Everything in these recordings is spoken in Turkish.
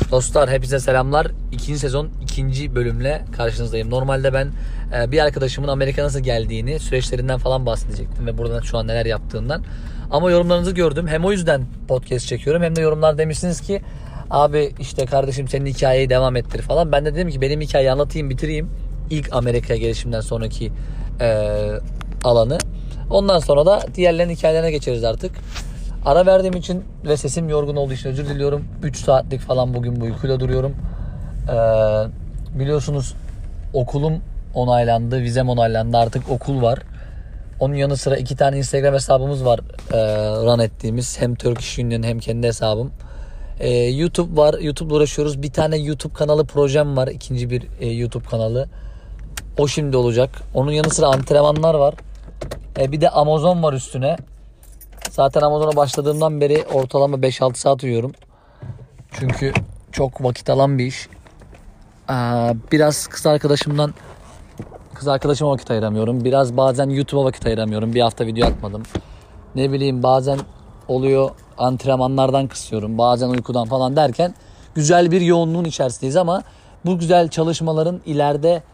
Dostlar hepinize selamlar. İkinci sezon ikinci bölümle karşınızdayım. Normalde ben bir arkadaşımın Amerika'ya nasıl geldiğini, süreçlerinden falan bahsedecektim ve buradan şu an neler yaptığından. Ama yorumlarınızı gördüm. Hem o yüzden podcast çekiyorum hem de yorumlar demişsiniz ki abi işte kardeşim senin hikayeyi devam ettir falan. Ben de dedim ki benim hikayeyi anlatayım, bitireyim. İlk Amerika'ya gelişimden sonraki alanı. Ondan sonra da diğerlerinin hikayelerine geçeriz artık. Ara verdiğim için ve sesim yorgun olduğu için özür diliyorum. 3 saatlik falan bugün bu uykuyla duruyorum. Biliyorsunuz okulum onaylandı, vizem onaylandı. Artık okul var. Onun yanı sıra 2 tane Instagram hesabımız var run ettiğimiz. Hem Turkish Union hem kendi hesabım. YouTube var. YouTube'la uğraşıyoruz. Bir tane YouTube kanalı projem var. İkinci bir YouTube kanalı. O şimdi olacak. Onun yanı sıra antrenmanlar var. Bir de Amazon var üstüne. Zaten Amazon'a başladığımdan beri ortalama 5-6 saat uyuyorum. Çünkü çok vakit alan bir iş. Biraz kız arkadaşıma vakit ayıramıyorum. Biraz bazen YouTube'a vakit ayıramıyorum. Bir hafta video atmadım. Ne bileyim bazen oluyor antrenmanlardan kısıyorum. Bazen uykudan falan derken güzel bir yoğunluğun içerisindeyiz ama bu güzel çalışmaların ileride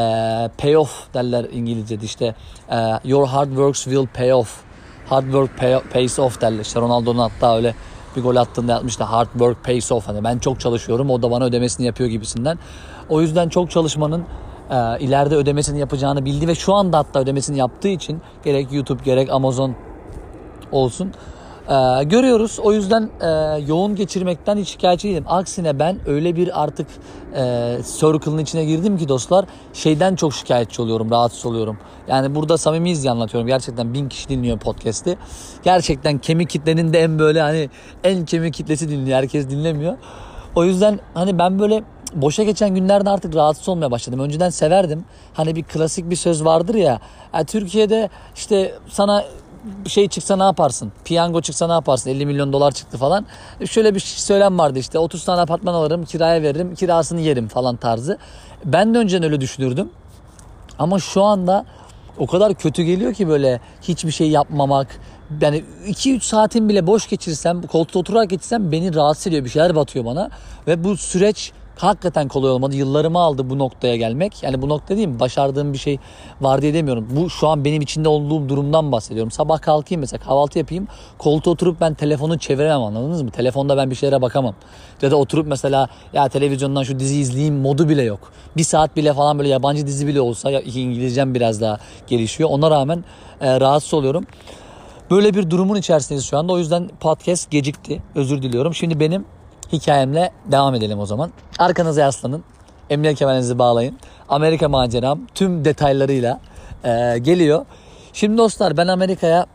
payoff derler İngilizce'de işte. Your hard works will pay off. Hard work pays off derler. İşte Ronaldo'nun hatta öyle bir gol attığında yapmıştı. Hard work pays off. Hani ben çok çalışıyorum, o da bana ödemesini yapıyor gibisinden. O yüzden çok çalışmanın ileride ödemesini yapacağını bildi ve şu anda hatta ödemesini yaptığı için gerek YouTube gerek Amazon olsun görüyoruz. O yüzden yoğun geçirmekten hiç şikayetçi değilim. Aksine ben öyle bir artık circle'ın içine girdim ki dostlar, şeyden çok şikayetçi oluyorum, rahatsız oluyorum. Yani burada samimiyiz diye anlatıyorum. Gerçekten 1000 kişi dinliyor podcast'i. Gerçekten kemik kitlenin de en böyle hani en kemik kitlesi dinliyor. Herkes dinlemiyor. O yüzden hani ben böyle boşa geçen günlerde artık rahatsız olmaya başladım. Önceden severdim. Hani bir klasik bir söz vardır ya. Türkiye'de işte sana şey çıksa ne yaparsın? Piyango çıksa ne yaparsın? 50 milyon dolar çıktı falan. Şöyle bir söylem vardı işte. 30 tane apartman alırım, kiraya veririm, kirasını yerim falan tarzı. Ben de önceden öyle düşünürdüm. Ama şu anda o kadar kötü geliyor ki böyle hiçbir şey yapmamak. Yani 2-3 saatin bile boş geçirsem, koltukta oturarak geçirsem beni rahatsız ediyor. Bir şeyler batıyor bana. Ve bu süreç hakikaten kolay olmadı. Yıllarımı aldı bu noktaya gelmek. Yani bu nokta değil mi? Başardığım bir şey var diye demiyorum. Bu şu an benim içinde olduğum durumdan bahsediyorum. Sabah kalkayım mesela, kahvaltı yapayım. Koltuğa oturup ben telefonu çeviremem, anladınız mı? Telefonda ben bir şeylere bakamam. Ya da oturup mesela ya televizyondan şu dizi izleyeyim modu bile yok. Bir saat bile falan böyle yabancı dizi bile olsa, ya İngilizcem biraz daha gelişiyor. Ona rağmen rahatsız oluyorum. Böyle bir durumun içerisindeyiz şu anda. O yüzden podcast gecikti. Özür diliyorum. Şimdi benim hikayemle devam edelim o zaman. Arkanıza yaslanın. Emniyet kemerinizi bağlayın. Amerika maceram tüm detaylarıyla geliyor. Şimdi dostlar, ben Amerika'ya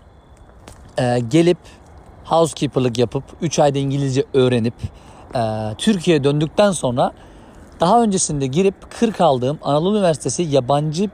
gelip housekeeper'lık yapıp 3 ayda İngilizce öğrenip Türkiye'ye döndükten sonra daha öncesinde girip 40 aldığım Anadolu Üniversitesi yabancı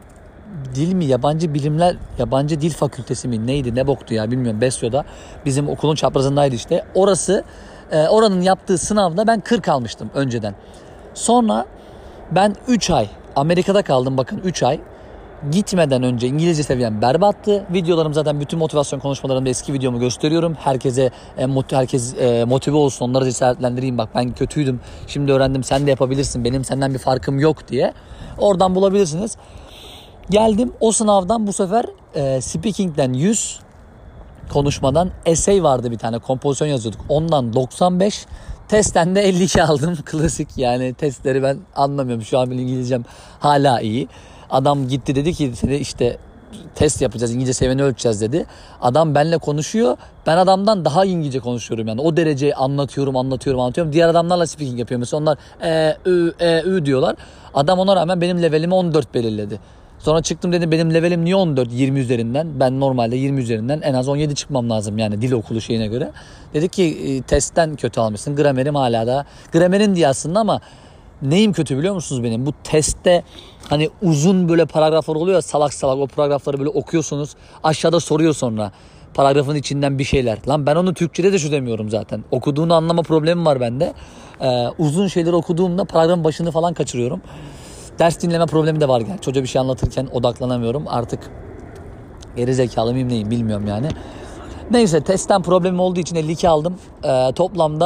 dil fakültesi mi neydi, ne boktu ya bilmiyorum, Besyo'da bizim okulun çaprazındaydı işte. Oranın yaptığı sınavda ben 40 almıştım önceden. Sonra ben 3 ay Amerika'da kaldım, bakın 3 ay. Gitmeden önce İngilizce seviyem berbattı. Videolarım zaten, bütün motivasyon konuşmalarımda eski videomu gösteriyorum. Herkes motive olsun, onları cesaretlendireyim. Bak ben kötüydüm, şimdi öğrendim, sen de yapabilirsin, benim senden bir farkım yok diye. Oradan bulabilirsiniz. Geldim o sınavdan bu sefer speaking'den 100, konuşmadan essay vardı, bir tane kompozisyon yazıyorduk. Ondan 95, testten de 52 aldım. Klasik yani, testleri ben anlamıyorum. Şu an benim İngilizcem hala iyi. Adam gitti dedi ki seni işte test yapacağız, İngilizce seviyeni ölçeceğiz dedi. Adam benimle konuşuyor. Ben adamdan daha İngilizce konuşuyorum yani. O derece anlatıyorum. Diğer adamlarla speaking yapıyorum. Mesela onlar ü diyorlar. Adam ona rağmen benim levelimi 14 belirledi. Sonra çıktım, dedim benim levelim niye 14 20 üzerinden? Ben normalde 20 üzerinden en az 17 çıkmam lazım yani dil okulu şeyine göre. Dedi ki testten kötü almışsın. Gramerim hala da. Gramerin diye aslında ama neyim kötü biliyor musunuz benim? Bu testte hani uzun böyle paragraflar oluyor ya, salak o paragrafları böyle okuyorsunuz. Aşağıda soruyor sonra paragrafın içinden bir şeyler. Lan ben onu Türkçe'de de çözemiyorum zaten. Okuduğunu anlama problemi var bende. Uzun şeyleri okuduğumda paragrafın başını falan kaçırıyorum. Ders dinleme problemi de var yani. Çocuğa bir şey anlatırken odaklanamıyorum. Artık geri zekalı mıyım neyim bilmiyorum yani. Neyse, testten problemim olduğu için 52 aldım. Toplamda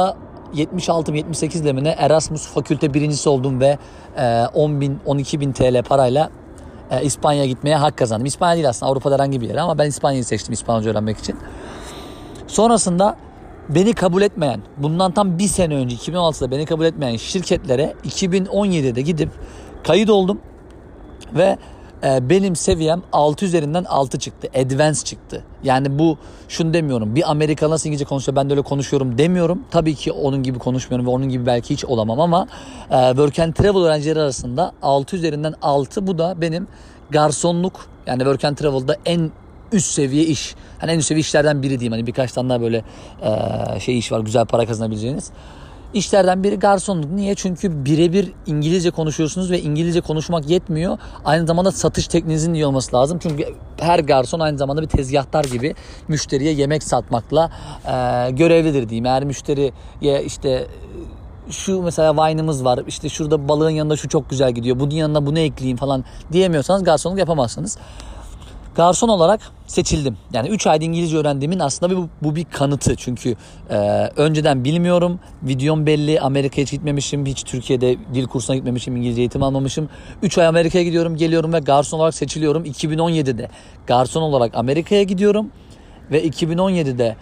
76 78 lemine Erasmus fakülte birincisi oldum ve 12.000 TL parayla İspanya'ya gitmeye hak kazandım. İspanya değil aslında, Avrupa'da herhangi bir yer ama ben İspanya'yı seçtim İspanyolca öğrenmek için. Sonrasında beni kabul etmeyen, bundan tam bir sene önce 2016'da beni kabul etmeyen şirketlere 2017'de gidip kayıt oldum ve benim seviyem 6 üzerinden 6 çıktı. Advanced çıktı. Yani bu şunu demiyorum. Bir Amerika nasıl İngilizce konuşuyor ben de öyle konuşuyorum demiyorum. Tabii ki onun gibi konuşmuyorum ve onun gibi belki hiç olamam ama Work and Travel öğrencileri arasında 6 üzerinden 6, bu da benim garsonluk, yani Work and Travel'da en üst seviye iş. Hani en üst seviye işlerden biri diyeyim. Hani birkaç tane daha böyle iş var, güzel para kazanabileceğiniz. İşlerden biri garsonluk. Niye? Çünkü birebir İngilizce konuşuyorsunuz ve İngilizce konuşmak yetmiyor. Aynı zamanda satış tekniğinizin iyi olması lazım. Çünkü her garson aynı zamanda bir tezgahtar gibi müşteriye yemek satmakla görevlidir diyeyim. Eğer müşteriye işte şu mesela wine'ımız var, işte şurada balığın yanında şu çok güzel gidiyor, bunun yanına bunu ekleyeyim falan diyemiyorsanız garsonluk yapamazsınız. Garson olarak seçildim. Yani 3 ayda İngilizce öğrendiğimin aslında bu bir kanıtı. Çünkü önceden bilmiyorum. Videom belli. Amerika'ya hiç gitmemişim. Hiç Türkiye'de dil kursuna gitmemişim. İngilizce eğitim almamışım. 3 ay Amerika'ya gidiyorum. Geliyorum ve garson olarak seçiliyorum. 2017'de garson olarak Amerika'ya gidiyorum. Ve 2017'de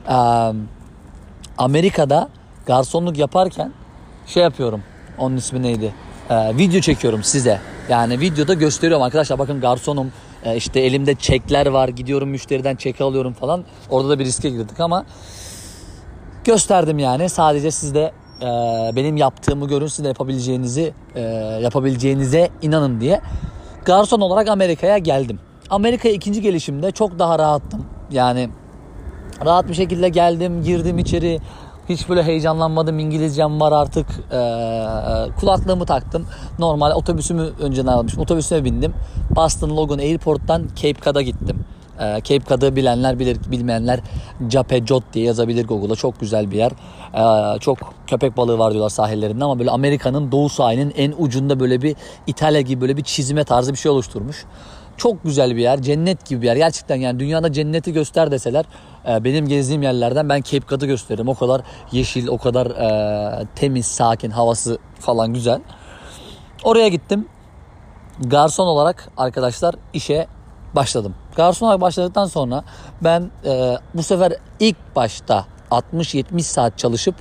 Amerika'da garsonluk yaparken yapıyorum. Onun ismi neydi? Video çekiyorum size. Yani videoda gösteriyorum arkadaşlar, bakın garsonum. İşte elimde çekler var, gidiyorum müşteriden çek alıyorum falan. Orada da bir riske girdik ama gösterdim yani. Sadece siz de benim yaptığımı görün, siz de yapabileceğinize inanın diye. Garson olarak Amerika'ya geldim. Amerika'ya ikinci gelişimde çok daha rahattım. Yani rahat bir şekilde geldim, girdim içeri. Hiç böyle heyecanlanmadım. İngilizcem var artık. Kulaklığımı taktım. Normal otobüsümü önceden almışım. Otobüsüme bindim. Boston Logan Airport'tan Cape Cod'a gittim. Cape Cod'ı bilenler bilir, bilmeyenler Cape Cod diye yazabilir Google'a. Çok güzel bir yer. Çok köpek balığı var diyorlar sahillerinde ama böyle Amerika'nın doğu sahilinin en ucunda böyle bir İtalya gibi böyle bir çizme tarzı bir şey oluşturmuş. Çok güzel bir yer. Cennet gibi bir yer. Gerçekten yani dünyada cenneti göster deseler benim gezdiğim yerlerden ben Cape Cod'u gösteririm. O kadar yeşil, o kadar temiz, sakin, havası falan güzel. Oraya gittim. Garson olarak arkadaşlar işe başladım. Garson olarak başladıktan sonra ben bu sefer ilk başta 60-70 saat çalışıp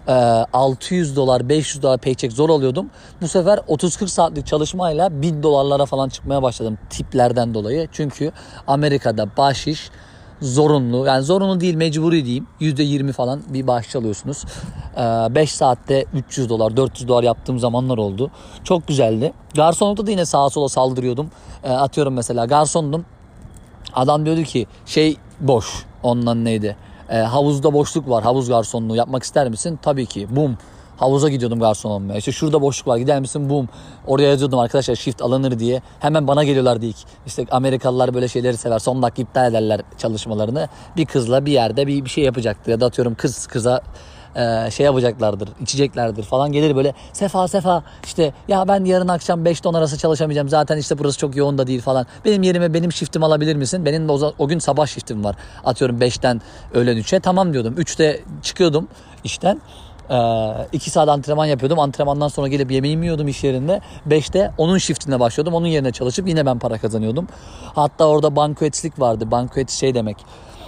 $600, $500 paycheck zor alıyordum. Bu sefer 30-40 saatlik çalışmayla $1000 falan çıkmaya başladım tiplerden dolayı. Çünkü Amerika'da bahşiş zorunlu, yani zorunlu değil, mecburi diyeyim. %20 falan bir bahşiş alıyorsunuz. 5 saatte $300, $400 yaptığım zamanlar oldu. Çok güzeldi. Garsonlukta da yine sağa sola saldırıyordum. Atıyorum mesela garsondum. Adam diyordu ki boş. Ondan neydi? Havuzda boşluk var. Havuz garsonluğu yapmak ister misin? Tabii ki. Bum. Havuza gidiyordum garson olmaya. İşte şurada boşluk var. Gider misin? Bum. Oraya yazıyordum arkadaşlar shift alınır diye. Hemen bana geliyorlardı ilk. İşte Amerikalılar böyle şeyleri sever. Son dakika iptal ederler çalışmalarını. Bir kızla bir yerde bir şey yapacaktı. Ya da atıyorum kıza yapacaklardır, içeceklerdir falan, gelir böyle Sefa işte ya ben yarın akşam 5'te 10 arası çalışamayacağım, zaten işte burası çok yoğun da değil falan, benim yerime benim shiftimi alabilir misin, benim de o gün sabah shiftim var, atıyorum 5'ten öğlen 3'e, tamam diyordum. 3'te çıkıyordum işten, 2 saat antrenman yapıyordum, antrenmandan sonra gelip yemeğimi yiyordum iş yerinde, 5'te onun shiftine başlıyordum, onun yerine çalışıp yine ben para kazanıyordum. Hatta orada banquetlik vardı. Banquet demek,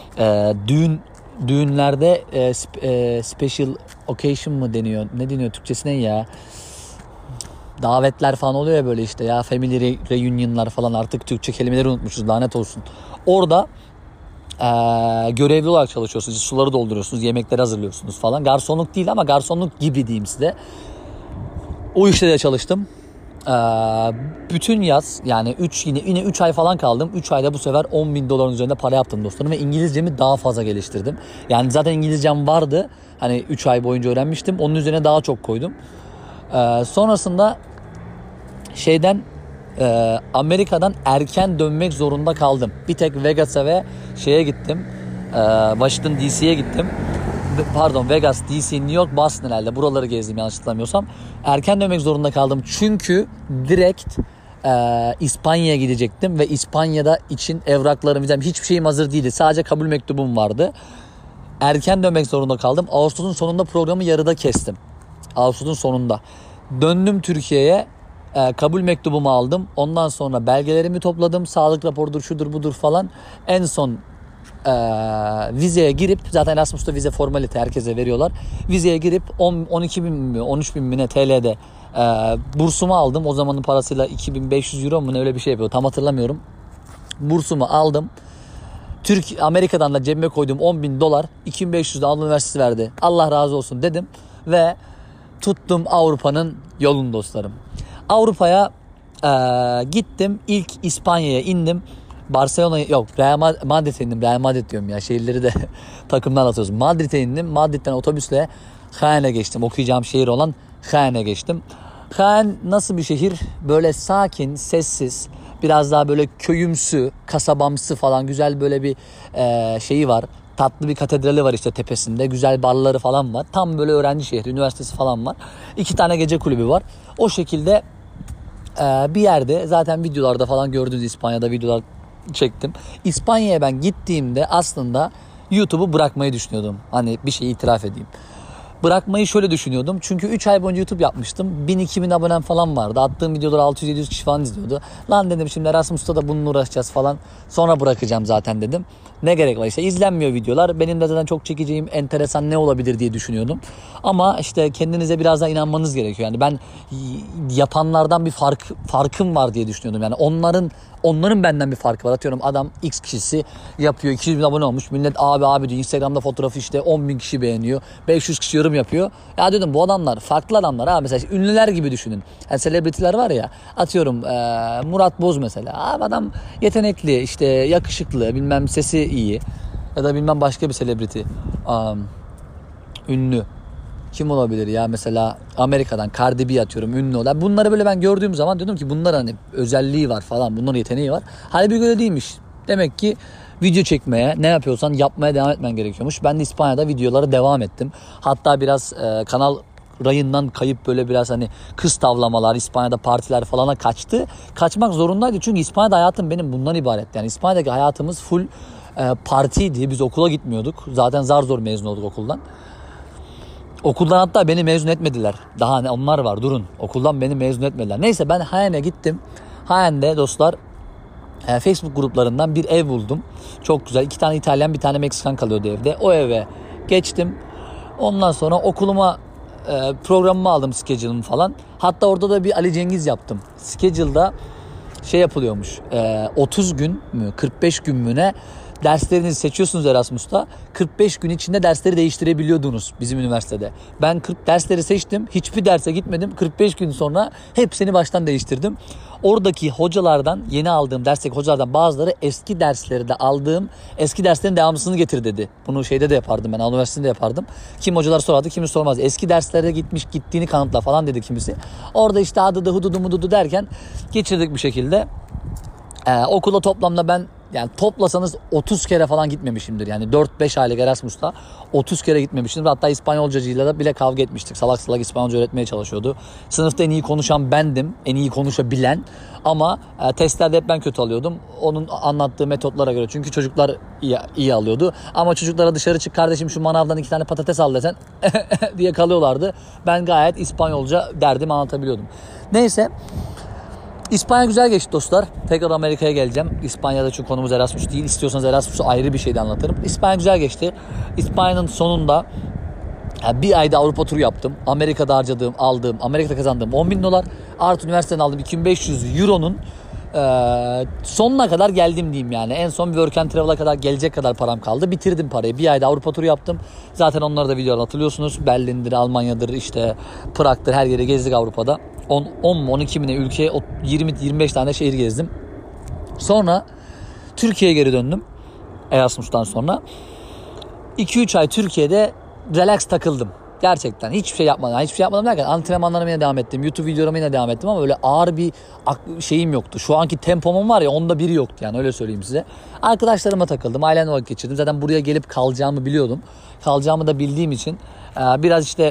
düğünlerde special occasion mı deniyor? Ne deniyor Türkçesi, ne ya? Davetler falan oluyor ya böyle, işte ya family reunion'lar falan, artık Türkçe kelimeleri unutmuşuz, lanet olsun. Orada görevli olarak çalışıyorsunuz. Suları dolduruyorsunuz, yemekleri hazırlıyorsunuz falan. Garsonluk değil ama garsonluk gibi diyeyim size. O işte de çalıştım. Bütün yaz, yani yine 3 ay falan kaldım. 3 ayda bu sefer $10.000 üzerinde para yaptım dostlarım ve İngilizcemi daha fazla geliştirdim. Yani zaten İngilizcem vardı. Hani 3 ay boyunca öğrenmiştim. Onun üzerine daha çok koydum. Sonrasında Amerika'dan erken dönmek zorunda kaldım. Bir tek Vegas'a ve gittim. Washington DC'ye gittim. Pardon, Vegas, DC, New York, Boston herhalde. Buraları gezdim yanlış hatırlamıyorsam. Erken dönmek zorunda kaldım. Çünkü direkt İspanya'ya gidecektim. Ve İspanya'da için evraklarım, vizem, hiçbir şeyim hazır değildi. Sadece kabul mektubum vardı. erken dönmek zorunda kaldım. Ağustos'un sonunda programı yarıda kestim. Ağustos'un sonunda. Döndüm Türkiye'ye. Kabul mektubumu aldım. Ondan sonra belgelerimi topladım. Sağlık raporudur, şudur budur falan. En son vizeye girip, zaten Erasmus'ta vize formalite herkese veriyorlar. Vizeye girip 12 bin mi 13 bin mi ne TL'de bursumu aldım. O zamanın parasıyla 2500 euro mu ne, öyle bir şey yapıyor. Tam hatırlamıyorum. Bursumu aldım. Amerika'dan da cebime koyduğum 10 bin dolar 2500 de Anadolu Üniversitesi verdi. Allah razı olsun dedim ve tuttum Avrupa'nın yolunu dostlarım. Avrupa'ya gittim. İlk İspanya'ya indim. Barcelona'ya yok, Real Madrid'e indim. Real Madrid diyorum ya, şehirleri de takımdan atıyoruz. Madrid'e indim. Madrid'den otobüsle Jaen'e geçtim. Okuyacağım şehir olan Jaen'e geçtim. Jaén nasıl bir şehir? Böyle sakin, sessiz, biraz daha böyle köyümsü, kasabamsı falan, güzel böyle bir şeyi var. Tatlı bir katedrali var işte tepesinde. Güzel barları falan var. Tam böyle öğrenci şehri, üniversitesi falan var. 2 tane gece kulübü var. O şekilde bir yerde, zaten videolarda falan gördüğünüz İspanya'da videolar çektim. İspanya'ya ben gittiğimde aslında YouTube'u bırakmayı düşünüyordum. Hani bir şey itiraf edeyim. Bırakmayı şöyle düşünüyordum. Çünkü 3 ay boyunca YouTube yapmıştım. 1000-2000 abonem falan vardı. Attığım videoları 600-700 kişi falan izliyordu. Lan dedim, şimdi Erasmus'ta da bununla uğraşacağız falan. Sonra bırakacağım zaten dedim. Ne gerek var işte, izlenmiyor videolar. Benim de zaten çok çekeceğim enteresan ne olabilir diye düşünüyordum. Ama işte kendinize biraz daha inanmanız gerekiyor. Yani ben yapanlardan bir farkım var diye düşünüyordum. Yani onların benden bir farkı var. Atıyorum adam X kişisi yapıyor, 200 bin abone olmuş. Millet abi diyor. Instagram'da fotoğrafı işte 10 bin kişi beğeniyor. 500 kişi yorum yapıyor. Ya dedim, bu adamlar farklı adamlar ha. Mesela işte ünlüler gibi düşünün. Yani selebritiler var ya. Atıyorum Murat Boz mesela. Abi adam yetenekli, işte yakışıklı, bilmem sesi iyi. Ya da bilmem başka bir selebriti. Ünlü. Kim olabilir ya, mesela Amerika'dan Cardi B atıyorum, ünlü olan. Bunları böyle ben gördüğüm zaman diyordum ki bunlar hani özelliği var falan, bunların yeteneği var. Halbuki öyle değilmiş. Demek ki video çekmeye, ne yapıyorsan yapmaya devam etmen gerekiyormuş. Ben de İspanya'da videolara devam ettim. Hatta biraz kanal rayından kayıp böyle biraz hani kız tavlamalar, İspanya'da partiler falana kaçtı. Kaçmak zorundaydı çünkü İspanya'da hayatım benim bundan ibaret. Yani İspanya'daki hayatımız full partiydi. Biz okula gitmiyorduk. Zaten zar zor mezun olduk okuldan. Okuldan hatta beni mezun etmediler. Daha ne onlar var, durun. Okuldan beni mezun etmediler. Neyse, ben Jaen'e gittim. Jaen'de dostlar Facebook gruplarından bir ev buldum. Çok güzel. 2 tane İtalyan, bir tane Meksikan kalıyordu evde. O eve geçtim. Ondan sonra okuluma programımı aldım, schedule'ımı falan. Hatta orada da bir Ali Cengiz yaptım. Schedule'da şey yapılıyormuş. 30 gün mü 45 gün mü ne derslerinizi seçiyorsunuz Erasmus'ta. 45 gün içinde dersleri değiştirebiliyordunuz bizim üniversitede. Ben 40 dersleri seçtim. Hiçbir derse gitmedim. 45 gün sonra hepsini baştan değiştirdim. Oradaki hocalardan, yeni aldığım dersteki hocalardan bazıları eski dersleri de aldığım eski derslerin devamlısını getir dedi. Bunu şeyde de yapardım ben, üniversitede yapardım. Kim hocalar sorardı, kimi sormaz. Eski derslere gittiğini kanıtla falan dedi kimisi. Orada işte adıdı hududu mududu derken geçirdik bir şekilde. Okula toplamda ben, yani toplasanız 30 kere falan gitmemişimdir. Yani 4-5 aylık Erasmus'ta 30 kere gitmemişimdir. Hatta İspanyolcacıyla da bile kavga etmiştik. Salak salak İspanyolca öğretmeye çalışıyordu. Sınıfta en iyi konuşan bendim. En iyi konuşabilen. Ama testlerde hep ben kötü alıyordum. Onun anlattığı metotlara göre. Çünkü çocuklar iyi alıyordu. Ama çocuklara dışarı çık kardeşim, şu manavdan 2 tane patates al desen diye kalıyorlardı. Ben gayet İspanyolca derdimi anlatabiliyordum. Neyse. İspanya güzel geçti dostlar. Tekrar Amerika'ya geleceğim. İspanya'da çünkü konumuz Erasmus değil. İstiyorsanız Erasmus'u ayrı bir şeyde anlatırım. İspanya güzel geçti. İspanya'nın sonunda bir ayda Avrupa turu yaptım. Amerika'da Amerika'da kazandığım 10 bin dolar. Artı üniversiteden aldığım 2500 euronun sonuna kadar geldim diyeyim yani. En son Work and Travel'a kadar gelecek kadar param kaldı. Bitirdim parayı. Bir ayda Avrupa turu yaptım. Zaten onları da videolar hatırlıyorsunuz. Berlin'dir, Almanya'dır, işte Prag'dır, her yere gezdik Avrupa'da. 10 mu 12 mi ne ülkeye 20-25 tane şehir gezdim. Sonra Türkiye'ye geri döndüm. Erasmus'tan sonra. 2-3 ay Türkiye'de relax takıldım. Gerçekten hiçbir şey yapmadım. Hiçbir şey yapmadım derken antrenmanlarıma yine devam ettim. YouTube videolarıma yine devam ettim ama öyle ağır bir şeyim yoktu. Şu anki tempomun var ya, onda biri yoktu yani, öyle söyleyeyim size. Arkadaşlarıma takıldım. Ailemle vakit geçirdim. Zaten buraya gelip kalacağımı biliyordum. Kalacağımı da bildiğim için biraz işte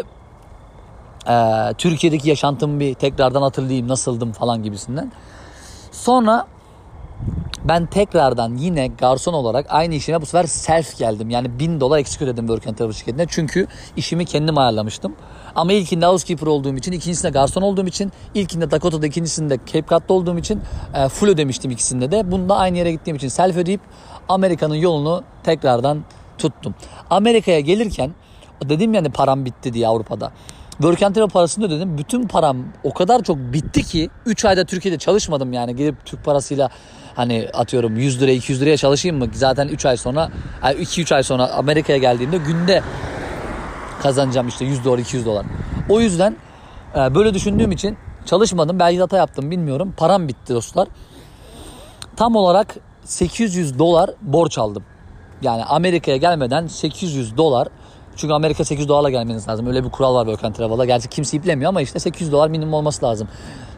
Türkiye'deki yaşantımı bir tekrardan hatırlayayım, nasıldım falan gibisinden. Sonra Ben tekrardan yine garson olarak aynı işime bu sefer self geldim. Yani $1000 eksik ödedim Work and Travel şirketine. Çünkü işimi kendim ayarlamıştım. Ama ilkinde housekeeper olduğum için, ikincisinde garson olduğum için, ilkinde Dakota'da, ikincisinde Cape Cod'da olduğum için full ödemiştim ikisinde de. Bunda aynı yere gittiğim için self ödeyip Amerika'nın yolunu tekrardan tuttum. Amerika'ya gelirken dedim yani param bitti diye Avrupa'da. Work and Travel parasını ödedim. Bütün param o kadar çok bitti ki 3 ayda Türkiye'de çalışmadım yani. Gidip Türk parasıyla hani atıyorum 100 liraya 200 liraya çalışayım mı? Zaten 3 ay sonra 2-3 ay sonra Amerika'ya geldiğimde günde kazanacağım işte $100 $200. O yüzden böyle düşündüğüm için çalışmadım. Belki hata yaptım bilmiyorum. Param bitti dostlar. Tam olarak $800 borç aldım. Yani Amerika'ya gelmeden $800. Çünkü Amerika $800'la gelmeniz lazım. Öyle bir kural var Work and Travel'da. Gerçi kimse iplemiyor ama işte $800 minimum olması lazım.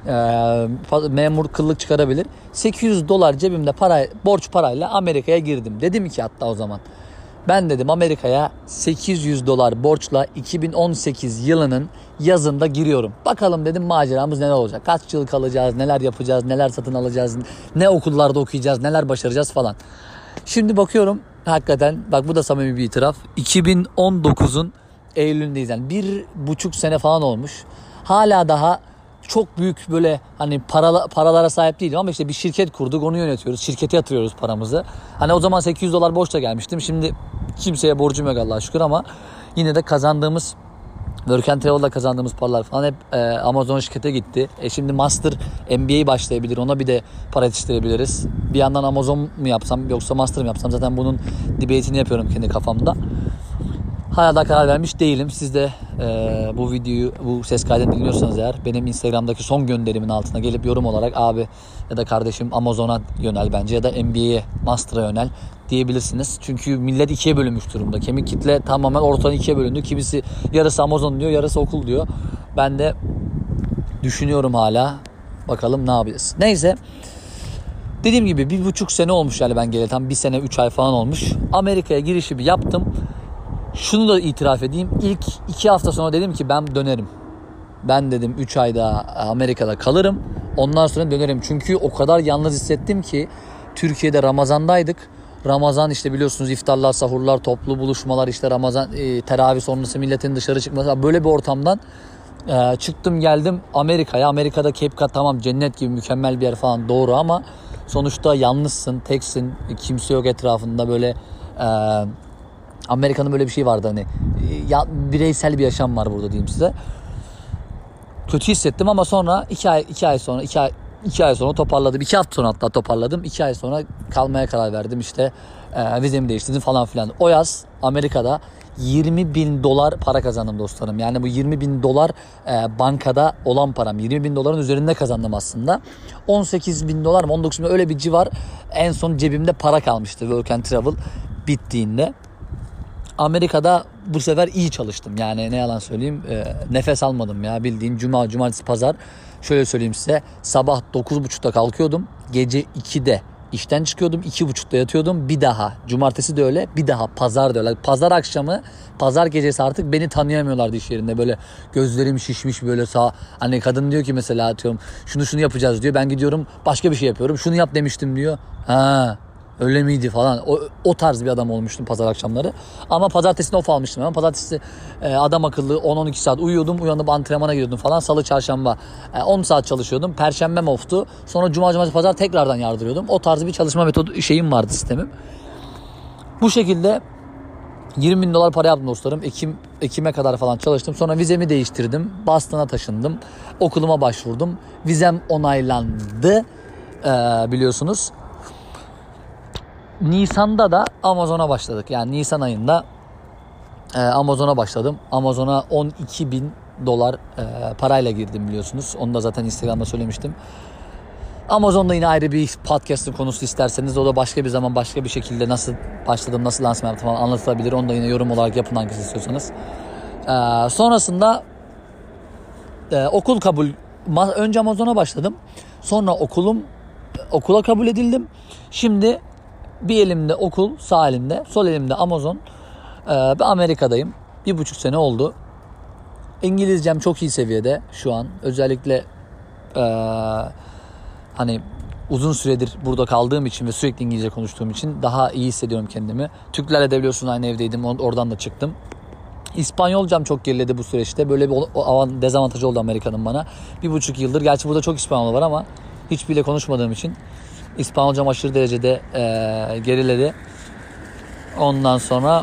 Memur kıllık çıkarabilir. $800 cebimde borç parayla Amerika'ya girdim. Dedim ki hatta o zaman. Ben dedim Amerika'ya $800 borçla 2018 yılının yazında giriyorum. Bakalım dedim maceramız neler olacak. Kaç yıl kalacağız, neler yapacağız, neler satın alacağız, ne okullarda okuyacağız, neler başaracağız falan. Şimdi bakıyorum hakikaten bak bu da samimi bir itiraf. 2019'un Eylül'ündeyiz yani 1,5 sene falan olmuş. Hala daha çok büyük böyle hani paralara sahip değilim ama işte bir şirket kurduk, onu yönetiyoruz. Şirkete yatırıyoruz paramızı. Hani o zaman $800 borçla gelmiştim. Şimdi kimseye borcum yok Allah'a şükür ama yine de kazandığımız Work and Travel'da kazandığımız paralar falan hep Amazon şirkete gitti. Şimdi Master MBA başlayabilir. Ona bir de para yetiştirebiliriz. Bir yandan Amazon mu yapsam yoksa Master mı yapsam? Zaten bunun debate'ini yapıyorum kendi kafamda. Hala da karar vermiş değilim. Siz de bu videoyu, bu ses kaydını dinliyorsanız eğer benim Instagram'daki son gönderimin altına gelip yorum olarak abi ya da kardeşim Amazon'a yönel bence ya da MBA'ye, Master'a yönel diyebilirsiniz. Çünkü millet ikiye bölünmüş durumda. Kemik kitle tamamen ortadan ikiye bölündü. Kimisi yarısı Amazon diyor, yarısı okul diyor. Ben de düşünüyorum hala. Bakalım ne yapacağız. Neyse. Dediğim gibi 1,5 sene olmuş yani ben geleli. Tam 1 sene 3 ay falan olmuş. Amerika'ya girişimi yaptım. Şunu da itiraf edeyim. İlk 2 hafta sonra dedim ki ben dönerim. Ben dedim 3 ayda Amerika'da kalırım. Ondan sonra dönerim. Çünkü o kadar yalnız hissettim ki Türkiye'de Ramazan'daydık. Ramazan işte biliyorsunuz iftarlar, sahurlar, toplu buluşmalar işte Ramazan teravih sonrası milletin dışarı çıkması. Böyle bir ortamdan çıktım geldim Amerika'ya. Amerika'da Cape Cod tamam cennet gibi mükemmel bir yer falan doğru ama sonuçta yalnızsın, teksin, kimse yok etrafında böyle Amerika'nın böyle bir şey vardı hani bireysel bir yaşam var burada diyeyim size. Kötü hissettim ama sonra 2 ay sonra toparladım. 2 hafta sonra hatta toparladım. 2 ay sonra kalmaya karar verdim işte vizemi değiştirdim falan filan. O yaz Amerika'da $20,000 para kazandım dostlarım. Yani bu $20,000 bankada olan param. $20,000'ın üzerinde kazandım aslında. $18,000 mı 19,000 öyle bir civar en son cebimde para kalmıştı Work and Travel bittiğinde. Amerika'da bu sefer iyi çalıştım. Yani ne yalan söyleyeyim nefes almadım ya bildiğin cumartesi, pazar. Şöyle söyleyeyim size sabah 9.30'da kalkıyordum. Gece 2'de işten çıkıyordum. 2.30'da yatıyordum. Bir daha cumartesi de öyle bir daha pazar da öyle. Pazar akşamı pazar gecesi artık beni tanıyamıyorlardı iş yerinde. Böyle gözlerim şişmiş böyle hani kadın diyor ki mesela atıyorum şunu yapacağız diyor. Ben gidiyorum başka bir şey yapıyorum. Şunu yap demiştim diyor. Ha. Öyle miydi falan. O tarz bir adam olmuştum pazar akşamları. Ama pazartesini off almıştım. Ben pazartesi adam akıllı 10-12 saat uyuyordum. Uyanıp antrenmana gidiyordum falan. Salı, çarşamba 10 saat çalışıyordum. Perşembem off'tu. Sonra cuma, cumartesi, pazar tekrardan yardırıyordum. O tarz bir çalışma metodu şeyim vardı sistemim. Bu şekilde $20,000 para yaptım dostlarım. Ekim'e kadar falan çalıştım. Sonra vizemi değiştirdim. Boston'a taşındım. Okuluma başvurdum. Vizem onaylandı. Biliyorsunuz. Nisan'da da Amazon'a başladık. Yani Nisan ayında Amazon'a başladım. Amazon'a $12,000 parayla girdim biliyorsunuz. Onu da zaten Instagram'da söylemiştim. Amazon'da yine ayrı bir podcast'ın konusu isterseniz o da başka bir zaman başka bir şekilde nasıl başladım, nasıl lansman yaptım falan anlatılabilir. Onu da yine yorum olarak yapın hangisi istiyorsanız. Sonrasında okul kabul. Önce Amazon'a başladım. Sonra okula kabul edildim. Şimdi bir elimde okul, sağ elimde, sol elimde Amazon. Ben Amerika'dayım. 1,5 sene oldu. İngilizcem çok iyi seviyede şu an. Özellikle hani uzun süredir burada kaldığım için ve sürekli İngilizce konuştuğum için daha iyi hissediyorum kendimi. Türklerle de biliyorsun aynı evdeydim. Oradan da çıktım. İspanyolcam çok geriledi bu süreçte. Böyle bir dezavantajı oldu Amerika'nın bana. 1,5 yıldır. Gerçi burada çok İspanyol var ama hiçbiriyle konuşmadığım için İspanyolcam aşırı derecede geriledi. Ondan sonra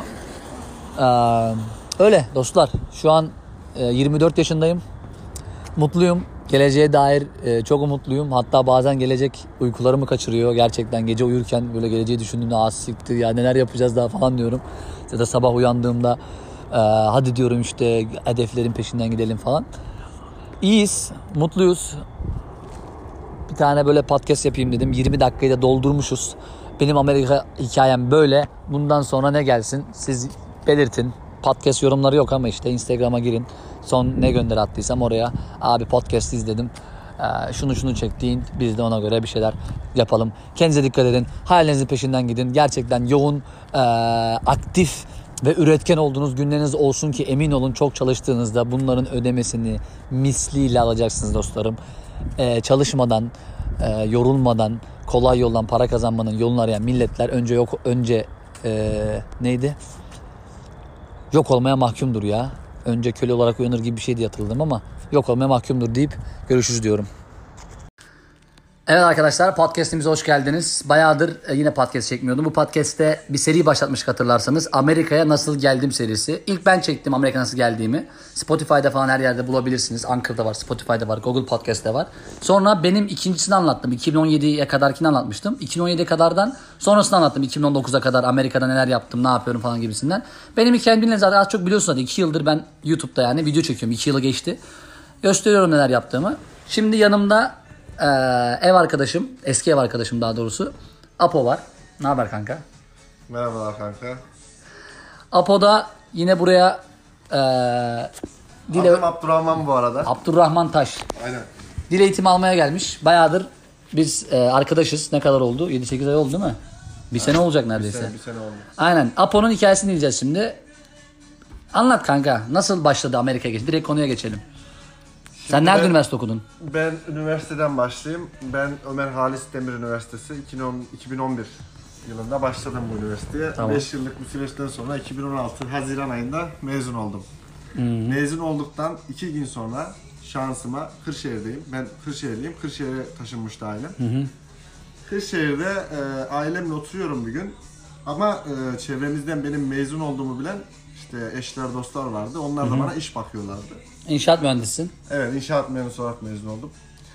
öyle dostlar. Şu an 24 yaşındayım. Mutluyum. Geleceğe dair çok umutluyum. Hatta bazen gelecek uykularımı kaçırıyor. Gerçekten gece uyurken böyle geleceği düşündüğümde siktir ya neler yapacağız daha falan diyorum. Ya da sabah uyandığımda hadi diyorum işte hedeflerin peşinden gidelim falan. İyiyiz, mutluyuz. Bir tane böyle podcast yapayım dedim. 20 dakikayı da doldurmuşuz. Benim Amerika hikayem böyle. Bundan sonra ne gelsin siz belirtin. Podcast yorumları yok ama işte Instagram'a girin. Son ne gönderi attıysam oraya abi podcast izledim. Şunu çektiğin biz de ona göre bir şeyler yapalım. Kendinize dikkat edin. Hayalinizin peşinden gidin. Gerçekten yoğun, aktif ve üretken olduğunuz günleriniz olsun ki emin olun çok çalıştığınızda bunların ödemesini misliyle alacaksınız dostlarım. Çalışmadan, yorulmadan, kolay yoldan para kazanmanın yolunu arayan milletler önce neydi? Yok olmaya mahkumdur ya. Önce köle olarak uyanır gibi bir şey diye hatırladım ama yok olmaya mahkumdur deyip görüşürüz diyorum. Evet arkadaşlar podcast'imize hoş geldiniz. Bayağıdır yine podcast çekmiyordum. Bu podcast'te bir seri başlatmıştık hatırlarsanız. Amerika'ya nasıl geldim serisi. İlk ben çektim Amerika'ya nasıl geldiğimi. Spotify'da falan her yerde bulabilirsiniz. Anchor'da var, Spotify'da var, Google Podcast'te var. Sonra benim ikincisini anlattım. 2017'ye kadarkini anlatmıştım. 2017'ye kadardan sonrasını anlattım. 2019'a kadar Amerika'da neler yaptım, ne yapıyorum falan gibisinden. Benim hikayemi bilin zaten az çok biliyorsunuz. 2 yıldır ben YouTube'da yani video çekiyorum. 2 yılı geçti. Gösteriyorum neler yaptığımı. Şimdi yanımda ev arkadaşım, eski ev arkadaşım daha doğrusu Apo var. Ne haber kanka? Merhabalar kanka. Apo da yine buraya Adım Abdurrahman bu arada. Abdurrahman Taş. Aynen. Dil eğitimi almaya gelmiş. Bayağıdır biz arkadaşız. Ne kadar oldu? 7-8 ay oldu değil mi? Bir sene olacak neredeyse. Bir sene oldu. Aynen. Apo'nun hikayesini dinleyeceğiz şimdi. Anlat kanka. Nasıl başladı Amerika'ya geç? Direkt konuya geçelim. Sen nerede üniversite okudun? Ben üniversiteden başlayayım. Ben Ömer Halis Demir Üniversitesi 2011 yılında başladım bu üniversiteye. Tamam. 5 yıllık bir süreçten sonra 2016 Haziran ayında mezun oldum. Mezun olduktan 2 gün sonra şansıma Kırşehir'deyim. Ben Kırşehirliyim. Kırşehir'e taşınmıştı ailem. Kırşehir'de ailemle oturuyorum bir gün. Ama çevremizden benim mezun olduğumu bilen işte eşler, dostlar vardı. Onlar da bana iş bakıyorlardı. İnşaat mühendisisin. Evet, inşaat mühendisi olarak mezun oldum.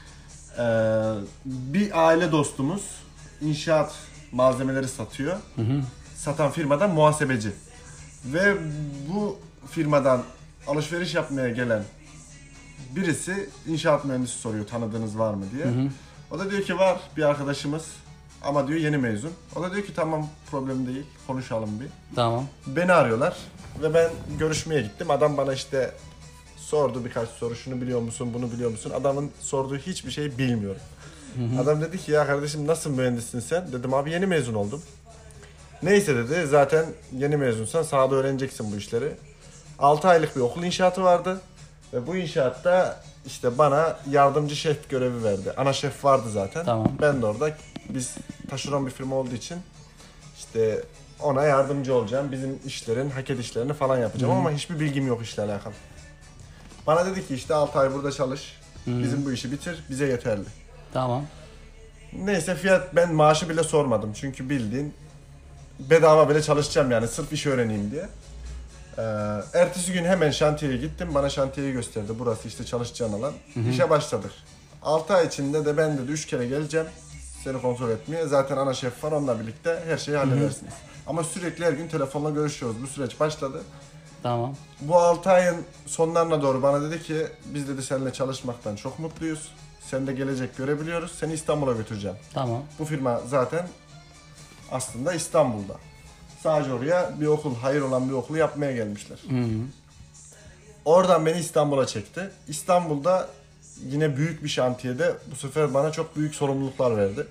Bir aile dostumuz inşaat malzemeleri satıyor. Satan firmadan muhasebeci. Ve bu firmadan alışveriş yapmaya gelen birisi inşaat mühendisi soruyor tanıdığınız var mı diye. O da diyor ki var bir arkadaşımız ama diyor yeni mezun. O da diyor ki tamam problem değil konuşalım bir. Tamam. Beni arıyorlar ve ben görüşmeye gittim. Adam bana işte sordu birkaç soru. Şunu biliyor musun, bunu biliyor musun? Adamın sorduğu hiçbir şeyi bilmiyorum. Adam dedi ki ya kardeşim nasıl mühendissin sen? Dedim abi yeni mezun oldum. Neyse dedi zaten yeni mezunsan sahada öğreneceksin bu işleri. 6 aylık bir okul inşaatı vardı. Ve bu inşaatta işte bana yardımcı şef görevi verdi. Ana şef vardı zaten. Tamam. Ben de orada biz taşeron bir firma olduğu için işte ona yardımcı olacağım. Bizim işlerin, hak edişlerini falan yapacağım ama hiçbir bilgim yok işle alakalı. Bana dedi ki işte 6 ay burada çalış. Bizim bu işi bitir. Bize yeterli. Tamam. Neyse fiyat ben maaşı bile sormadım. Çünkü bildiğin bedava bile çalışacağım yani sırf iş öğreneyim diye. Ertesi gün hemen şantiyeye gittim. Bana şantiyeyi gösterdi. Burası işte çalışacağın alan. İşe başladık. 6 ay içinde de ben dedi 3 kere geleceğim. Seni kontrol etmeye. Zaten ana şef var onunla birlikte her şeyi halledersiniz. Ama sürekli her gün telefonla görüşüyoruz. Bu süreç başladı. Tamam. Bu 6 ayın sonlarına doğru bana dedi ki biz dedi seninle çalışmaktan çok mutluyuz. Sen de gelecek görebiliyoruz. Seni İstanbul'a götüreceğim. Tamam. Bu firma zaten aslında İstanbul'da. Sadece oraya bir okul, hayır olan bir okulu yapmaya gelmişler. Oradan beni İstanbul'a çekti. İstanbul'da yine büyük bir şantiyede bu sefer bana çok büyük sorumluluklar verdi.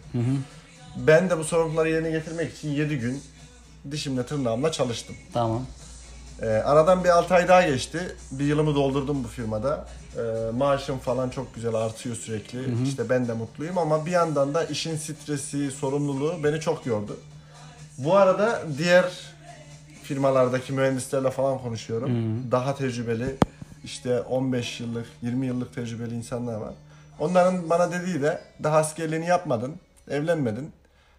Ben de bu sorumlulukları yerine getirmek için 7 gün dişimle tırnağımla çalıştım. Tamam. Aradan bir 6 ay daha geçti. Bir yılımı doldurdum bu firmada. Maaşım falan çok güzel artıyor sürekli. İşte ben de mutluyum ama bir yandan da işin stresi, sorumluluğu beni çok yordu. Bu arada diğer firmalardaki mühendislerle falan konuşuyorum. Daha tecrübeli, işte 15 yıllık, 20 yıllık tecrübeli insanlar var. Onların bana dediği de daha askerliğini yapmadın, evlenmedin.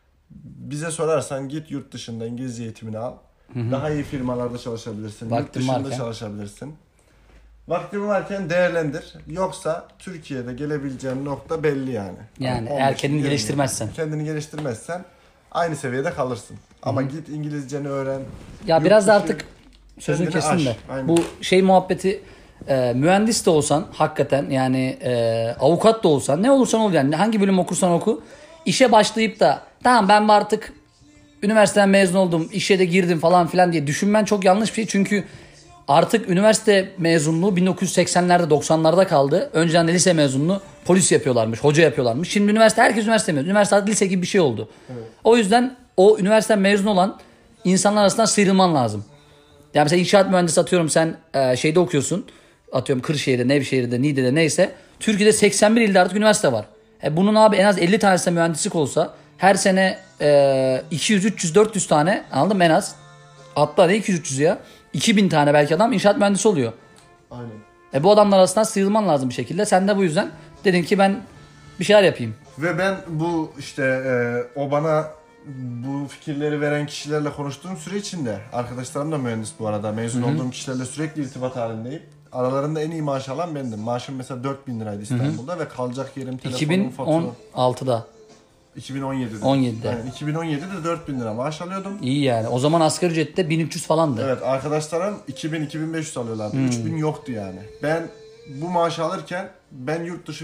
Bize sorarsan git yurt dışında İngilizce eğitimini al. Daha iyi firmalarda çalışabilirsin. Yurt dışında çalışabilirsin. Vaktin varken değerlendir. Yoksa Türkiye'de gelebileceğin nokta belli yani. Yani eğer kendini geliştirmezsen. Kendini geliştirmezsen aynı seviyede kalırsın. Ama git İngilizceni öğren. Ya biraz da artık sözünü kestim de. Bu şey muhabbeti mühendis de olsan hakikaten yani avukat da olsan ne olursan ol yani hangi bölüm okursan oku işe başlayıp da tamam ben artık üniversiteden mezun oldum işe de girdim falan filan diye düşünmen çok yanlış bir şey. Çünkü artık üniversite mezunluğu 1980'lerde 90'larda kaldı. Önceden de lise mezunluğu polis yapıyorlarmış, hoca yapıyorlarmış. Şimdi herkes üniversite mezunu. Üniversite artık lise gibi bir şey oldu. Evet. O yüzden o üniversiteden mezun olan insanlar arasından sıyrılman lazım. Yani mesela inşaat mühendisi atıyorum sen şeyde okuyorsun. Atıyorum Kırşehir'de, Nevşehir'de, Niğde'de neyse. Türkiye'de 81 ilde artık üniversite var. Bunun abi en az 50 tanesi mühendislik olsa her sene 200, 300, 400 tane anladın mı en az? Hatta ne 200, 300 ya? 2000 tane belki adam inşaat mühendisi oluyor. Aynen. Bu adamlar arasından sıyrılman lazım bir şekilde. Sen de bu yüzden dedin ki ben bir şeyler yapayım. Ve ben bu işte o bana bu fikirleri veren kişilerle konuştuğum süre içinde arkadaşlarım da mühendis bu arada. Mezun olduğum kişilerle sürekli irtibat halindeyim. Aralarında en iyi maaş alan bendim. Maaşım mesela 4000 liraydı İstanbul'da ve kalacak yerim, telefonum, faturam. 2016'da. 2017'de. 17'de. Yani 2017'de 4000 lira maaş alıyordum. İyi yani. O zaman asgari ücrette 1300 falandı. Evet, arkadaşlarım 2000-2500 alıyorlardı. 3000 yoktu yani. Ben bu maaşı alırken ben yurt dışı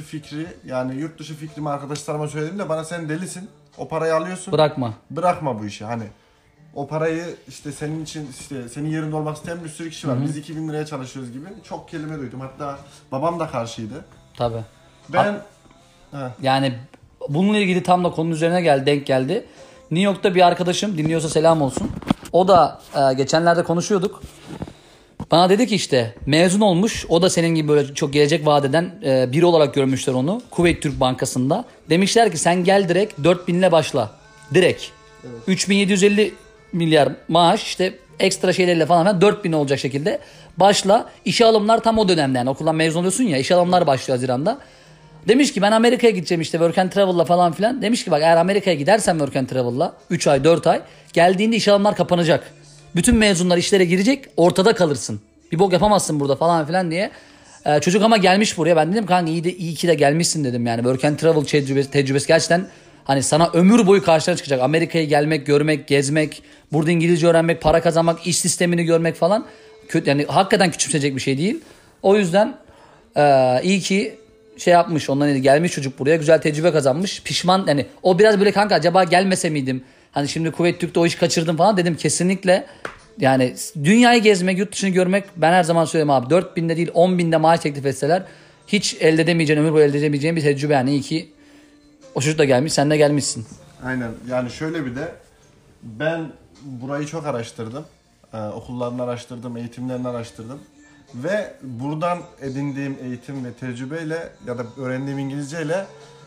fikrimi arkadaşlarıma söylediğimde bana sen delisin. O parayı alıyorsun. Bırakma bu işi. Hani o parayı işte senin için işte senin yerinde olmak isteyen bir sürü kişi var. Biz 2000 liraya çalışıyoruz gibi çok kelime duydum. Hatta babam da karşıydı. Tabii. Yani bununla ilgili tam da konunun üzerine denk geldi. New York'ta bir arkadaşım dinliyorsa selam olsun. O da geçenlerde konuşuyorduk. Bana dedi ki işte mezun olmuş. O da senin gibi böyle çok gelecek vaat eden biri olarak görmüşler onu. Kuveyt Türk Bankası'nda. Demişler ki sen gel direkt 4000 ile başla. Direkt. Evet. 3750 milyar maaş işte ekstra şeylerle falan 4000 olacak şekilde başla. İşe alımlar tam o dönemde yani okuldan mezun oluyorsun ya işe alımlar başlıyor Haziran'da. Demiş ki ben Amerika'ya gideceğim işte work and travel'la falan filan. Demiş ki bak eğer Amerika'ya gidersen work and travel'la 3 ay 4 ay geldiğinde iş alımlar kapanacak. Bütün mezunlar işlere girecek ortada kalırsın. Bir bok yapamazsın burada falan filan diye. Çocuk ama gelmiş buraya ben dedim kanka iyi ki de gelmişsin dedim yani. Work and travel tecrübesi gerçekten hani sana ömür boyu karşına çıkacak. Amerika'ya gelmek, görmek, gezmek, burada İngilizce öğrenmek, para kazanmak, iş sistemini görmek falan. Yani hakikaten küçümseyecek bir şey değil. O yüzden iyi ki şey yapmış ondan gelmiş çocuk buraya güzel tecrübe kazanmış. Pişman yani o biraz böyle kanka acaba gelmese miydim? Hani şimdi Kuveyt Türk'te o işi kaçırdım falan dedim kesinlikle. Yani dünyayı gezmek, yurt dışını görmek ben her zaman söylüyorum abi 4000'de değil 10.000'de maaş teklif etseler hiç elde edemeyeceğin ömür boyu elde edemeyeceğin bir tecrübe yani iyi ki o çocuk da gelmiş sen de gelmişsin. Aynen yani şöyle bir de ben burayı çok araştırdım. Okullarını araştırdım, eğitimlerini araştırdım. Ve buradan edindiğim eğitim ve tecrübeyle ya da öğrendiğim İngilizceyle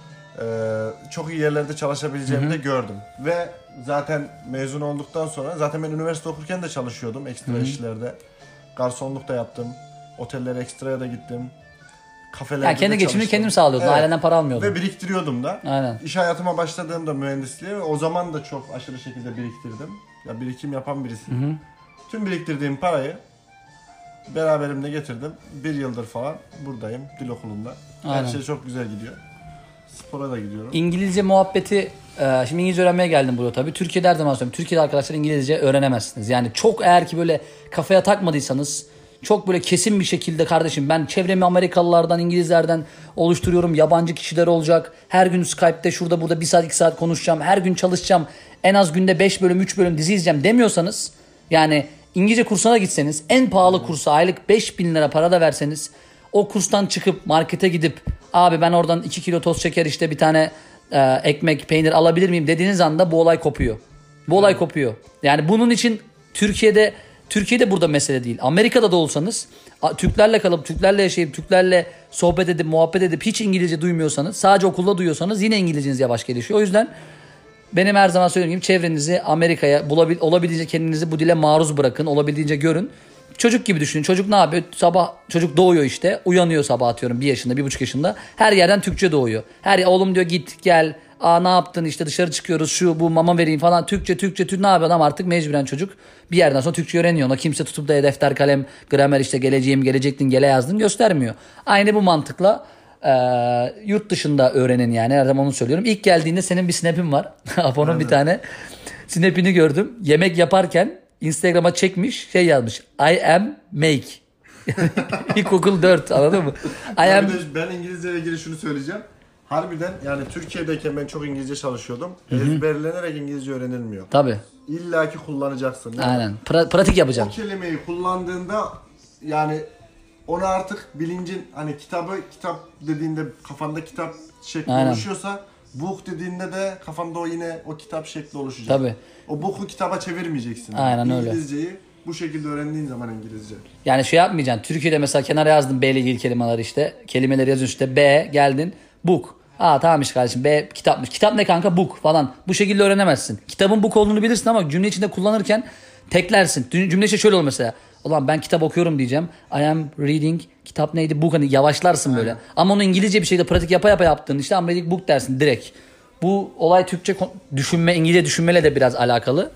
çok iyi yerlerde çalışabileceğimi de gördüm. Ve zaten mezun olduktan sonra zaten ben üniversite okurken de çalışıyordum ekstra işlerde. Garsonluk da yaptım. Otellere ekstraya da gittim. Kafelerde yani kendi geçimini kendim sağlıyordum. Evet. Ailenden para almıyordum. Ve biriktiriyordum da. Aynen. İş hayatıma başladığımda mühendisliğe o zaman da çok aşırı şekilde biriktirdim. Ya birikim yapan birisiyim. Tüm biriktirdiğim parayı beraberimle getirdim. 1 yıldır falan buradayım dil okulunda. Aynen. Her şey çok güzel gidiyor. Spora da gidiyorum. İngilizce muhabbeti şimdi İngilizce öğrenmeye geldim buraya tabii. Türkiye'de her zaman söylüyorum. Türkiye'de arkadaşlar İngilizce öğrenemezsiniz. Yani çok eğer ki böyle kafaya takmadıysanız çok böyle kesin bir şekilde kardeşim ben çevremi Amerikalılardan, İngilizlerden oluşturuyorum. Yabancı kişiler olacak. Her gün Skype'te şurada burada 1 saat 2 saat konuşacağım. Her gün çalışacağım. En az günde 5 bölüm 3 bölüm dizi izleyeceğim demiyorsanız yani İngilizce kursuna gitseniz en pahalı kursa aylık 5000 lira para da verseniz o kurstan çıkıp markete gidip abi ben oradan 2 kilo toz şeker işte bir tane ekmek peynir alabilir miyim dediğiniz anda bu olay kopuyor. Bu olay kopuyor. Yani bunun için Türkiye'de Türkiye'de burada mesele değil. Amerika'da da olsanız Türklerle kalıp, Türklerle yaşayıp, Türklerle sohbet edip, muhabbet edip hiç İngilizce duymuyorsanız, sadece okulda duyuyorsanız yine İngilizceniz yavaş gelişiyor. O yüzden benim her zaman söylediğim gibi çevrenizi Amerika'ya olabildiğince kendinizi bu dile maruz bırakın. Olabildiğince görün. Çocuk gibi düşünün. Çocuk ne yapıyor? Sabah çocuk doğuyor işte. Uyanıyor sabah atıyorum 1 yaşında, 1,5 yaşında. Her yerden Türkçe doğuyor. Oğlum diyor git gel. Ne yaptın işte dışarı çıkıyoruz şu bu mama vereyim falan. Türkçe ne yapıyor adam artık mecburen çocuk. Bir yerden sonra Türkçe öğreniyor. Ona kimse tutup da defter kalem gramer işte gelecektin gele yazdın göstermiyor. Aynı bu mantıkla yurt dışında öğrenin yani her zaman onu söylüyorum. İlk geldiğinde senin bir snap'in var. Apo'nun bir tane snap'ini gördüm. Yemek yaparken Instagram'a çekmiş yazmış. I am make. İlkokul 4 anladın mı? Ben İngilizce ile ilgili şunu söyleyeceğim. Harbiden yani Türkiye'deyken ben çok İngilizce çalışıyordum. Ezberlenerek İngilizce öğrenilmiyor. Tabii. İlla ki kullanacaksın. Yani aynen. Pratik yapacaksın. O kelimeyi kullandığında yani onu artık bilincin hani kitap dediğinde kafanda kitap şekli oluşuyorsa book dediğinde de kafanda o kitap şekli oluşacak. Tabii. O book'u kitaba çevirmeyeceksin. Aynen öyle. İngilizceyi bu şekilde öğrendiğin zaman İngilizce. Yani yapmayacaksın. Türkiye'de mesela kenara yazdım B ile ilgili kelimeler işte. Kelimeleri yazıyorsun işte B geldin book. Tamam işte kardeşim B kitapmış. Kitap ne kanka? Book falan. Bu şekilde öğrenemezsin. Kitabın book olduğunu bilirsin ama cümle içinde kullanırken teklersin. Cümle işte şöyle olur mesela. Ulan ben kitap okuyorum diyeceğim. I am reading. Kitap neydi? Book. Hani yavaşlarsın böyle. Ama onu İngilizce bir şekilde pratik yapa yaptığın işte I'm reading book dersin direkt. Bu olay Türkçe düşünme, İngilizce düşünmeyle de biraz alakalı.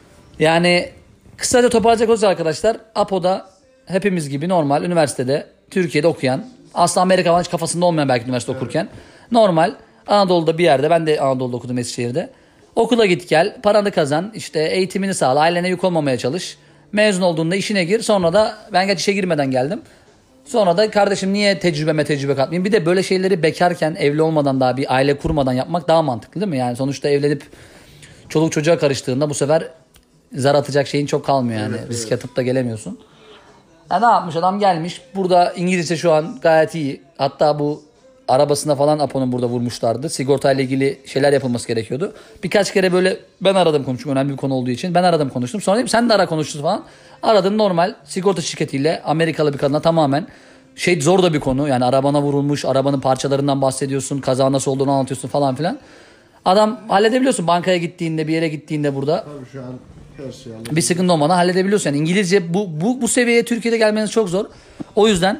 Yani kısaca toparlayacak olursa arkadaşlar Apo'da hepimiz gibi normal üniversitede Türkiye'de okuyan aslında Amerika falan hiç kafasında olmayan belki üniversite okurken normal Anadolu'da bir yerde ben de Anadolu'da okudum Eskişehir'de. Okula git gel paranı kazan işte eğitimini sağla ailene yük olmamaya çalış. Mezun olduğunda işine gir sonra da ben işe girmeden geldim. Sonra da kardeşim niye tecrübe katmayayım? Bir de böyle şeyleri bekarken evli olmadan daha bir aile kurmadan yapmak daha mantıklı değil mi? Yani sonuçta evlenip çoluk çocuğa karıştığında bu sefer zar atacak şeyin çok kalmıyor yani. Evet, risk atıp da gelemiyorsun. Ne yapmış adam gelmiş. Burada İngilizce şu an gayet iyi. Hatta bu arabasına falan Apo'nun burada vurmuşlardı. Sigortayla ilgili şeyler yapılması gerekiyordu. Birkaç kere böyle ben aradım konuştum. Önemli bir konu olduğu için. Ben aradım konuştum. Sonra dedim sen de ara konuştun falan. Aradım normal sigorta şirketiyle Amerikalı bir kadına tamamen zor da bir konu. Yani arabana vurulmuş, arabanın parçalarından bahsediyorsun. Kaza nasıl olduğunu anlatıyorsun falan filan. Adam halledebiliyorsun bankaya gittiğinde bir yere gittiğinde burada. Tabii şu an her şey bir sıkıntı olmadan halledebiliyorsun. Yani İngilizce bu seviyeye Türkiye'de gelmeniz çok zor. O yüzden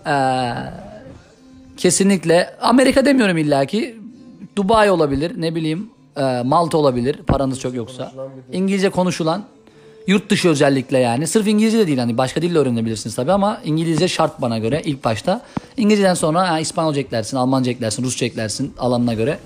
kesinlikle Amerika demiyorum illaki. Dubai olabilir, ne bileyim Malta olabilir paranız çok yoksa. İngilizce konuşulan yurt dışı özellikle yani. Sırf İngilizce de değil hani başka dille öğrenebilirsiniz tabii ama İngilizce şart bana göre ilk başta. İngilizceden sonra İspanyolca eklersin, Almanca eklersin, Rusça eklersin alanına göre.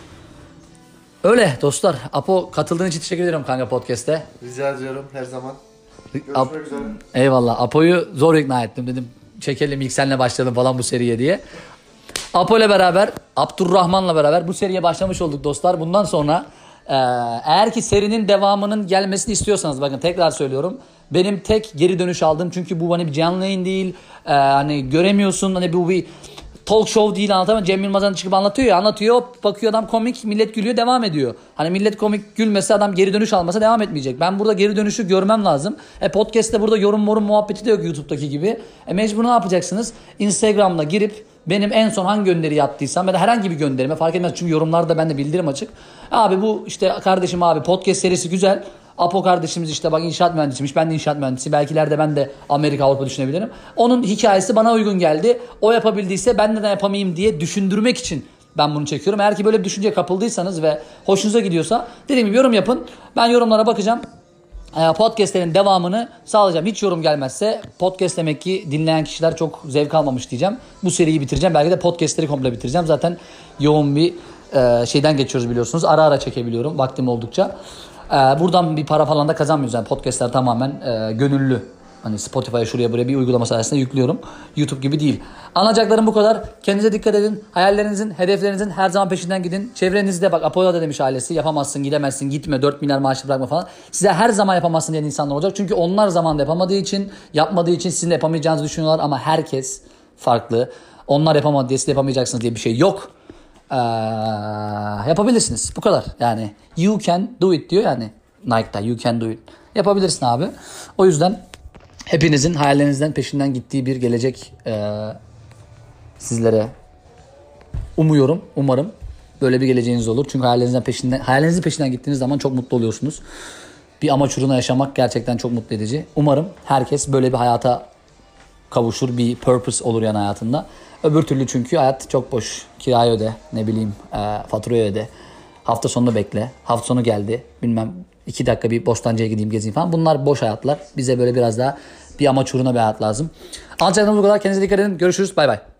Öyle dostlar. Apo katıldığın için teşekkür ederim kanka podcast'te. Rica ediyorum her zaman. Görüşmek üzere. Eyvallah. Apo'yu zor ikna ettim dedim. Çekelim ilk senle başlayalım falan bu seriye diye. Apo ile beraber, Abdurrahman'la beraber bu seriye başlamış olduk dostlar. Bundan sonra eğer ki serinin devamının gelmesini istiyorsanız bakın tekrar söylüyorum. Benim tek geri dönüş aldığım çünkü bu hani bir canlı yayın değil. Hani göremiyorsun hani bu bir talk show değil anlatamam. Cem Yılmaz'dan çıkıp anlatıyor ya anlatıyor bakıyor adam komik millet gülüyor devam ediyor. Hani millet komik gülmese adam geri dönüş almasa devam etmeyecek. Ben burada geri dönüşü görmem lazım. Podcast'te burada yorum muhabbeti de yok YouTube'daki gibi. Mecbur ne yapacaksınız? Instagram'da girip benim en son hangi gönderi yaptıysam ya da herhangi bir gönderime fark etmez çünkü yorumlarda bende bildirim açık. Abi bu işte kardeşim abi podcast serisi güzel. Apo kardeşimiz işte bak inşaat mühendisiymiş. Ben de inşaat mühendisiyim. Belki ileride ben de Amerika Avrupa düşünebilirim. Onun hikayesi bana uygun geldi. O yapabildiyse ben neden yapamayayım diye düşündürmek için ben bunu çekiyorum. Eğer ki böyle bir düşünceye kapıldıysanız ve hoşunuza gidiyorsa dediğim gibi yorum yapın. Ben yorumlara bakacağım. Podcastlerin devamını sağlayacağım. Hiç yorum gelmezse podcast demek ki dinleyen kişiler çok zevk almamış diyeceğim. Bu seriyi bitireceğim. Belki de podcastleri komple bitireceğim. Zaten yoğun bir şeyden geçiyoruz biliyorsunuz. Ara ara çekebiliyorum vaktim oldukça. Buradan bir para falan da kazanmıyoruz. Yani podcastler tamamen gönüllü. Hani Spotify'a şuraya buraya bir uygulama sayesinde yüklüyorum. YouTube gibi değil. Anlayacaklarım bu kadar. Kendinize dikkat edin. Hayallerinizin, hedeflerinizin her zaman peşinden gidin. Çevrenizde bak Apollo da demiş ailesi. Yapamazsın, gidemezsin, gitme, 4 milyar maaşı bırakma falan. Size her zaman yapamazsın diyen insanlar olacak. Çünkü onlar zamanında yapamadığı için, yapmadığı için sizin de yapamayacağınızı düşünüyorlar. Ama herkes farklı. Onlar yapamadı diye siz de yapamayacaksınız diye bir şey yok. Yapabilirsiniz. Bu kadar. Yani you can do it diyor yani Nike'da. You can do it. Yapabilirsin abi. O yüzden hepinizin hayallerinizden peşinden gittiği bir gelecek sizlere umarım böyle bir geleceğiniz olur. Çünkü hayallerinizin peşinden gittiğiniz zaman çok mutlu oluyorsunuz. Bir amaç uğruna yaşamak gerçekten çok mutlu edici. Umarım herkes böyle bir hayata kavuşur, bir purpose olur yani hayatında. Öbür türlü çünkü hayat çok boş. Kirayı öde, ne bileyim, faturayı öde. Hafta sonunu bekle. Hafta sonu geldi. Bilmem 2 dakika bir Bostancı'ya gideyim gezeyim falan. Bunlar boş hayatlar. Bize böyle biraz daha bir amaç uğruna bir hayat lazım. Anlatacaklarımız bu kadar. Kendinize dikkat edin. Görüşürüz. Bay bay.